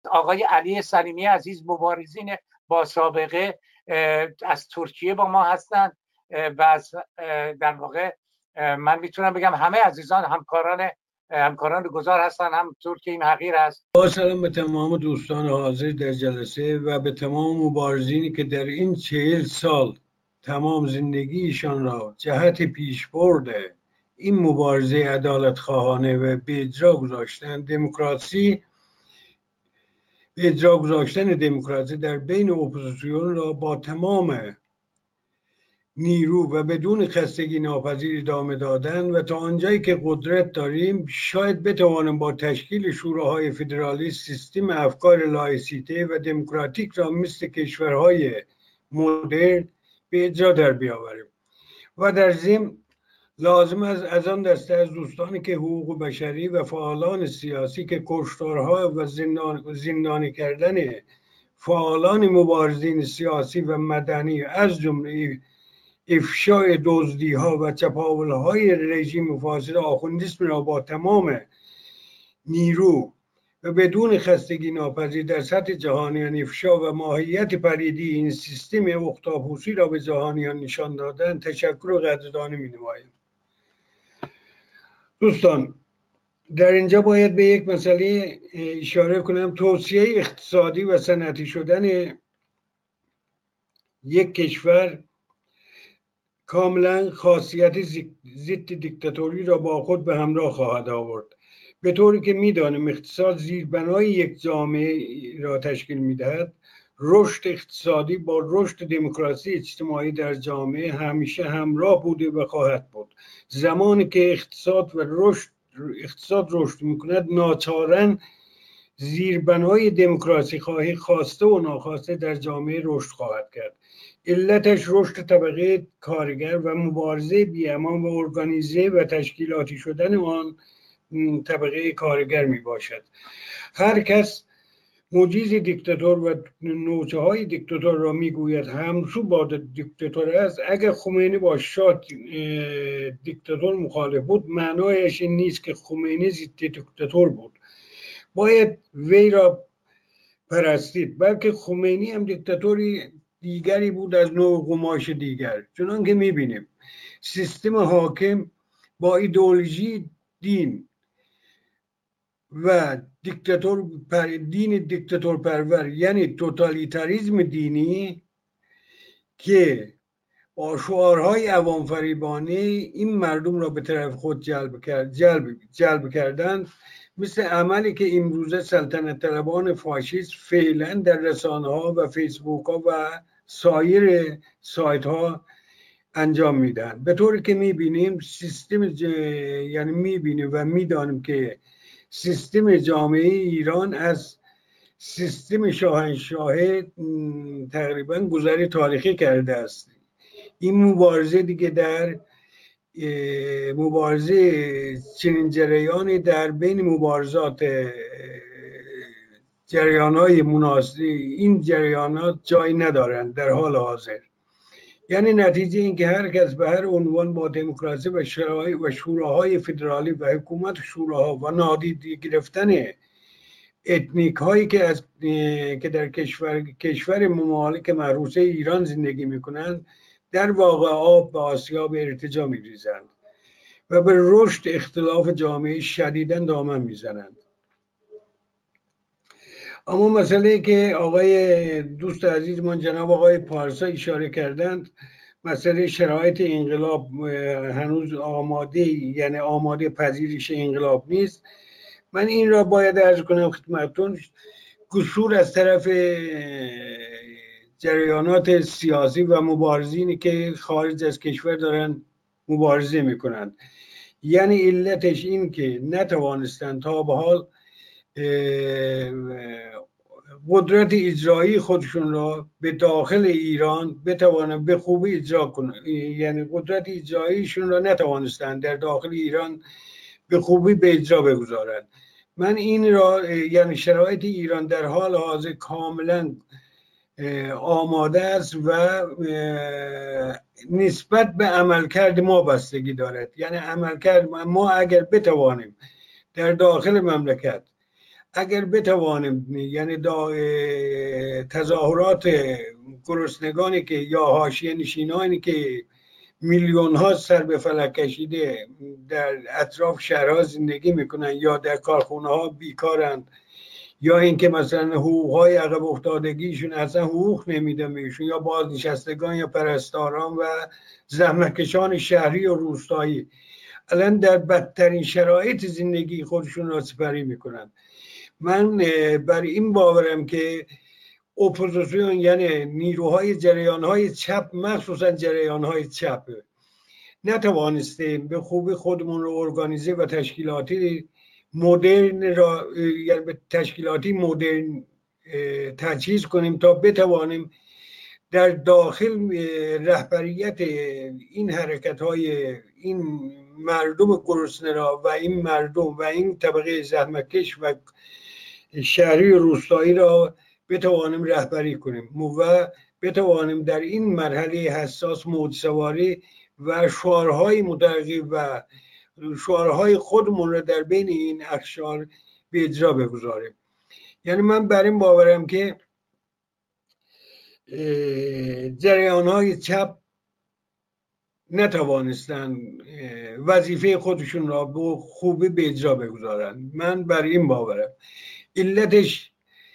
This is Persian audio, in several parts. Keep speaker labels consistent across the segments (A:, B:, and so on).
A: آقای علی سلیمی عزیز مبارزین با سابقه از ترکیه با ما هستند و در واقع من میتونم بگم همه عزیزان همکاران گذار هستن، هم ترکیه این حقیر هست.
B: با سلام به تمام دوستان حاضر در جلسه و به تمام مبارزینی که در این 40 سال تمام زندگیشان را جهت پیشبرد این مبارزه عدالت خواهانه و به اجرا گذاشتن دموکراسی در بین اپوزیسیون را با تمام نیرو و بدون خستگی ناپذیر ادامه دادن و تا آنجایی که قدرت داریم شاید بتوانیم با تشکیل شوراهای فدرالیست سیستم افکار لایسیته و دموکراتیک را مثل کشورهای مدرن به اجرا در بیاوریم. و در ضمن لازم است از آن دسته از دوستانی که حقوق بشری و فعالان سیاسی که کشتارها و زندانی کردن فعالان مبارزین سیاسی و مدنی از جمله افشای دزدی‌ها و چپاول‌های رژیم فاسد آخوندیسم را با تمام نیرو و بدون خستگی ناپذیر در سطح جهانیان افشا و ماهیت پریدی این سیستم اختاپوسی را به جهانیان نشان دادن تشکر و قدردانی می‌نماییم. دوستان، در اینجا باید به یک مسئله اشاره کنم. توسعه اقتصادی و صنعتی شدن یک کشور کاملا خاصیت ضد دیکتاتوری را با خود به همراه خواهد آورد، به طوری که می‌دانیم اقتصاد زیربنای یک جامعه را تشکیل می‌دهد. رشد اقتصادی با رشد دموکراسی اجتماعی در جامعه همیشه همراه بوده و خواهد بود. زمانی که اقتصاد رشد می‌کند ناچارا زیربنای دموکراسی خواهی خواسته و ناخواسته در جامعه رشد خواهد کرد. علتش رشد طبقه کارگر و مبارزه بی‌امان و ارگانیزه و تشکیلاتی شدن آن طبقه کارگر می باشد. هر کس موجز دیکتاتور و نوچه های دیکتاتور را می گوید همسو با دیکتاتور است. اگر خمینی با شاه دیکتاتور مخالف بود معنایش این نیست که خمینی ضد دیکتاتور بود، باید وی را پرستید، بلکه خمینی هم دیکتاتوری دیگری بود از نوع قماش دیگر. چنان که میبینیم سیستم حاکم با ایدئولوژی دین و دیکتاتور پرور یعنی توتالیتاریسم دینی که با شعارهای عوام فریبانه این مردم را به طرف خود جلب کردند، مثل عملی که امروزه سلطنت طلبان فاشیست فعلا در رسانه ها و فیسبوک ها و سایر سایت ها انجام میدن. به طوری که میبینیم یعنی میبینیم و میدانیم که سیستم جامعه ایران از سیستم شاهنشاهی تقریبا گذری تاریخی کرده است. این مبارزه دیگه در مبارزه چنین جریانی در بین مبارزات جریان‌های مناسب این جریانات جای ندارند در حال حاضر. یعنی نتیجه این که هر کس به هر عنوان با دموکراسی و شوراهای فدرالی و حکومت شوراها و نادیده گرفتن اتنیک هایی که در کشور ممالک محروسه ایران زندگی میکنند در واقع آب به آسیاب ارتجاع میریزند و به رشد اختلاف جامعه شدیداً دامن میزنند. اما مسئله که آقای دوست عزیزمان جناب آقای پارسا اشاره کردند، مسئله شرایط انقلاب هنوز آماده پذیرش انقلاب نیست. من این را باید عرض کنم خدمتتون، قصور از طرف جریانات سیاسی و مبارزینی که خارج از کشور دارن مبارزه میکنند. یعنی علتش این که نتوانستند تا به حال قدرت اجرایی خودشون را به داخل ایران بتوانند به خوبی اجرا کنند. یعنی قدرت اجراییشون را نتوانستند در داخل ایران به خوبی به اجرا بگذارند. من این را یعنی شرایط ایران در حال حاضر کاملا آماده است و نسبت به عملکرد ما بستگی دارد. یعنی عملکرد ما اگر بتوانیم در داخل مملکت اگر بتوانیم یعنی تظاهرات گرسنگانی که یا حاشیه نشینانی که میلیون ها سر به فلک کشیده در اطراف شهرها زندگی میکنن یا در کارخونه ها بیکارن، یا اینکه مثلا حقوقهای عقب افتادگیشون اصلا حقوق نمیدن بهشون، یا بازنشستگان یا پرستاران و زحمتکشان شهری و روستایی الان در بدترین شرایط زندگی خودشون را سپری میکنن. من بر این باورم که اپوزیسیون یعنی نیروهای جریانهای چپ، مخصوصا جریانهای چپ، نتوانستیم به خوبی خودمون رو ارگانیزه و تشکیلاتی مدرن را یعنی تشکیلاتی مدرن تجهیز کنیم تا بتوانیم در داخل رهبریت این حرکت های این مردم گرسنه را و این مردم و این طبقه زحمتکش و شهری و روستایی را بتوانیم رهبری کنیم و بتوانیم در این مرحله حساس موج‌سواری و شعارهای مترقی و شعارهای خودمون را در بین این اقشار به اجرا بگذاریم. یعنی من بر این باورم که جریانهای چپ نتوانستن وظیفه خودشون را به خوبی به اجرا بگذارن. من بر این باورم. علتش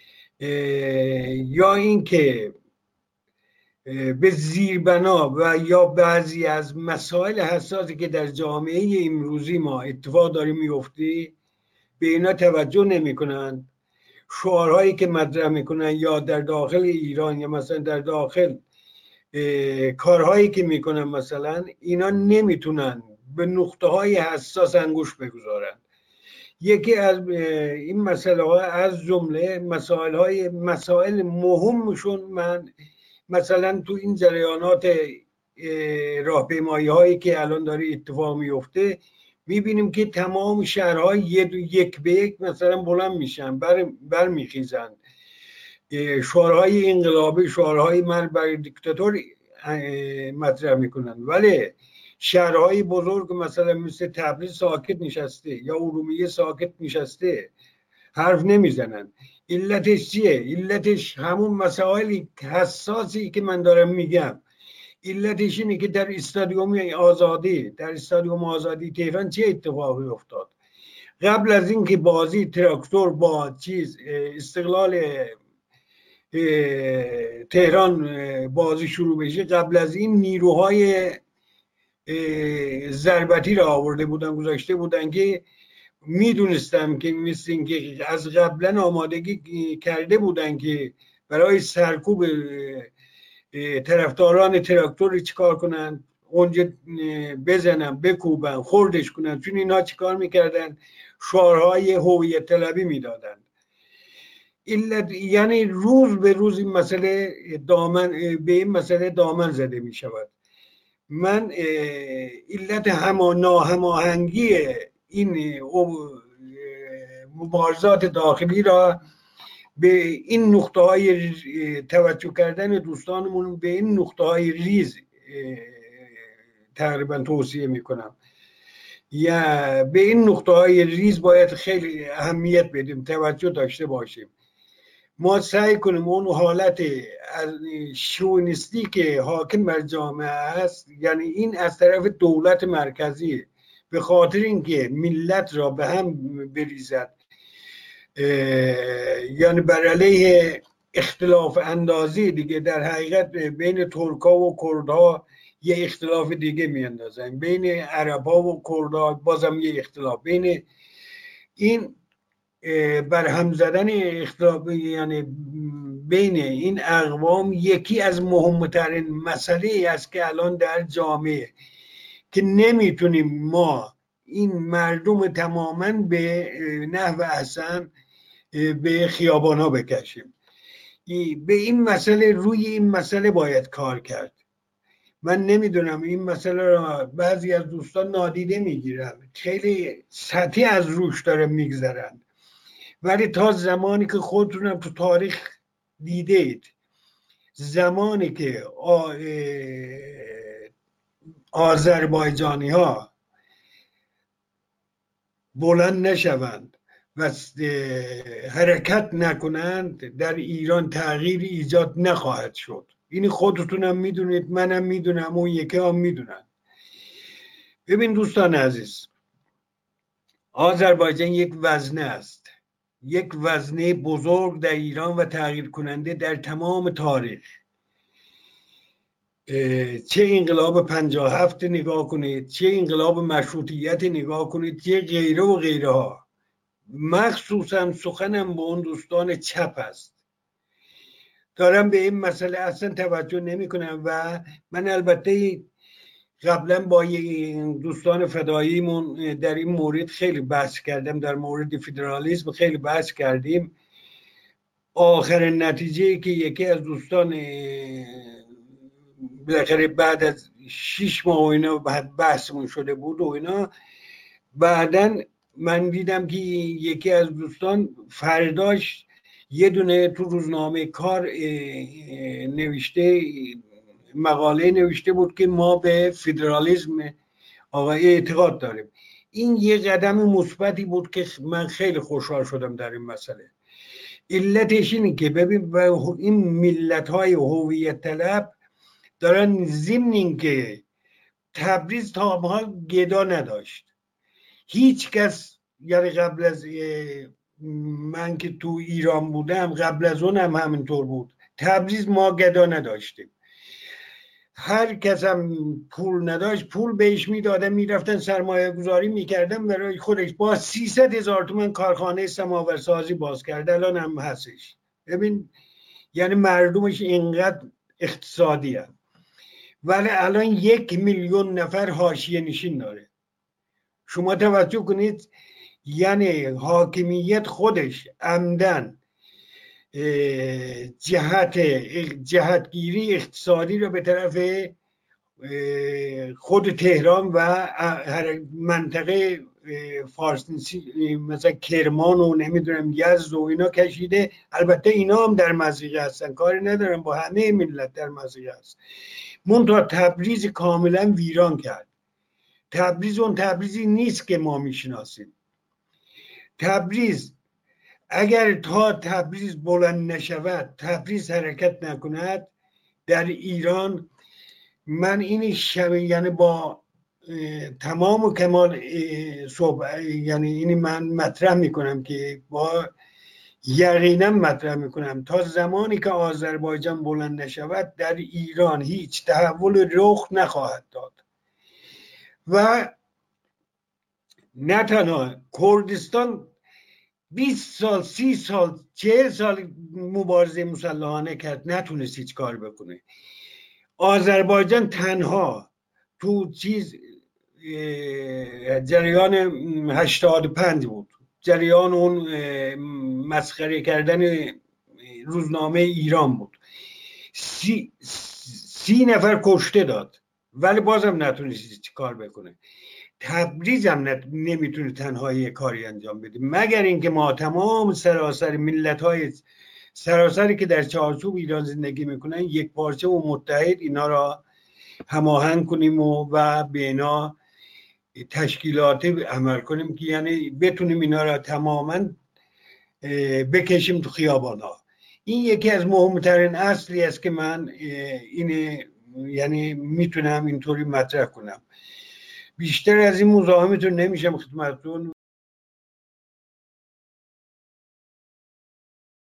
B: یا این که به زیربنا و یا بعضی از مسائل حساسی که در جامعه امروزی ما اتفاق داره میفته به اینا توجه نمی کنن. شعارهایی که مطرح میکنن یا در داخل ایران یا مثلا در داخل کارهایی که میکنن مثلا اینا نمیتونن به نقطه های حساس انگوش بگذارن. یکی از این مسئله ها از جمله مسائل مهمشون من مثلا تو این جریانات راهپیمایی هایی که الان داره اتفاق میفته میبینیم که تمام شهرها یک به یک مثلا بلند میشن، برمیخیزن، شعارهای انقلابی، شعارهای مرگ بر دیکتاتور مطرح میکنن، ولی شهرهای بزرگ مثلا مثل تبریز ساکت نشسته یا ارومیه ساکت نشسته، حرف نمیزنن. علتش چیه؟ علتش همون مسائل حساسی که من دارم میگم. علتش اینه که در استادیوم آزادی تهران چه اتفاقی افتاد؟ قبل از اینکه بازی تراکتور با استقلال تهران بازی شروع بشه، قبل از این نیروهای ضربتی را آورده بودن، گذاشته بودن که میدونستم که مثل این که از قبلا آمادگی کرده بودن که برای سرکوب طرفداران تراکتور چیکار کنن، اونجا بزنن، بکوبن، خوردش کنن. چون اینا چیکار میکردن؟ شعارهای هویت طلبی میدادن. یعنی روز به روز این مسئله به این مسئله دامن زده می شود. من علت ناهماهنگی این مبارزات داخلی را به این نقطه های توجه کردن دوستانمون به این نقطه های ریز تقریبا توصیه میکنم. یا به این نقطه های ریز باید خیلی اهمیت بدیم، توجه داشته باشیم. ما سعی کنیم اون حالت شونیستی که حاکم بر جامعه است، یعنی این از طرف دولت مرکزی به خاطر اینکه ملت را به هم بریزد، یعنی بر علیه اختلاف اندازی دیگه، در حقیقت بین ترکا و کردها یه اختلاف دیگه میاندازن، بین عربا و کردها بازم یه اختلاف، بین این برهم زدن اختلاف یعنی بین این اقوام یکی از مهمترین مسئله است که الان در جامعه که نمیتونیم ما این مردم تماما به نحو احسن به خیابان ها بکشیم. به این مسئله، روی این مسئله باید کار کرد. من نمیدونم این مسئله را بعضی از دوستان نادیده میگیرن، خیلی سطحی از روش داره میگذرن، ولی تا زمانی که خودتونم تو تاریخ دیدید، زمانی که آذربایجانی ها بلند نشوند و حرکت نکنند در ایران تغییر ایجاد نخواهد شد. این خودتونم میدونید، منم میدونم، اون یکی هم میدونن. ببین دوستان عزیز، آذربایجان یک وزنه است، یک وزنه بزرگ در ایران و تغییر کننده در تمام تاریخ. چه انقلاب 57 نگاه کنید، چه انقلاب مشروطیت نگاه کنید، چه غیره و غیره ها. مخصوصا سخنم با اون دوستان چپ است، دارم به این مسئله اصلا توجه نمی کنم. و من البته قبلا با دوستان فداییمون در این مورد خیلی بحث کردم، در مورد فدرالیسم خیلی بحث کردیم. آخرین نتیجه که یکی از دوستان بالاخره بعد از 6 ماه و اینا بحثمون شده بود و اینا، بعدن من دیدم که یکی از دوستان فرداش یه دونه تو روزنامه کار نوشته، مقاله نوشته بود که ما به فدرالیسم آقای اعتقاد داریم. این یه قدم مثبتی بود که من خیلی خوشحال شدم در این مسئله. علتش اینه که ببین این ملت‌های هویت طلب دارن ضمن اینکه تبریز تا ما گدا نداشت، هیچ کس، یعنی قبل از من که تو ایران بودم، قبل از اونم همینطور بود، تبریز ما گدا نداشتیم. هر کس هم پول نداشت پول بهش میدادن، میرفتن سرمایه گذاری میکردن برای خودش. با 300,000 تومان کارخانه سماورسازی باز کرد، الان هم هستش. ببین یعنی مردمش اینقدر اقتصادی هم. ولی الان 1,000,000 نفر حاشیه نشین داره. شما توجه کنید، یعنی حاکمیت خودش عمدن جهتگیری اقتصادی رو به طرف خود تهران و منطقه فارسی مثلا کرمان و نمیدونم یزد و اینا کشیده. البته اینا هم در مضیقه هستن، کاری ندارم، با همه ملت در مضیقه هست. منتها تبریز کاملا ویران کرد. تبریز اون تبریزی نیست که ما میشناسیم. تبریز اگر تا تبریز بلند نشود، تبریز حرکت نکند در ایران، من این یعنی با تمام و کمال یعنی این من مطرح میکنم که با یقینا مطرح میکنم تا زمانی که آذربایجان بلند نشود در ایران هیچ تحول رخ نخواهد داد. و نه تنها کردستان 20 سال 30 سال 40 سال مبارزه مسلحانه کرد، نتونست هیچ کار بکنه. آذربایجان تنها تو جریان 85 بود، جریان اون مسخره کردن روزنامه ایران بود. 30 نفر کشته داد ولی بازم نتونست هیچ کار بکنه. تبریز هم نمیتونه تنها یه کاری انجام بده، مگر اینکه ما تمام سراسر ملت‌های سراسری که در چارچوب ایران زندگی میکنن یک پارچه و متحد اینا را هماهنگ کنیم و به اینا تشکیلاتی عمل کنیم که یعنی بتونیم اینا را تماما بکشیم تو خیابانا. این یکی از مهمترین اصلی است که من این یعنی میتونم اینطوری مطرح کنم. بیشتر از این مزاحمتون نمیشم خدمتتون.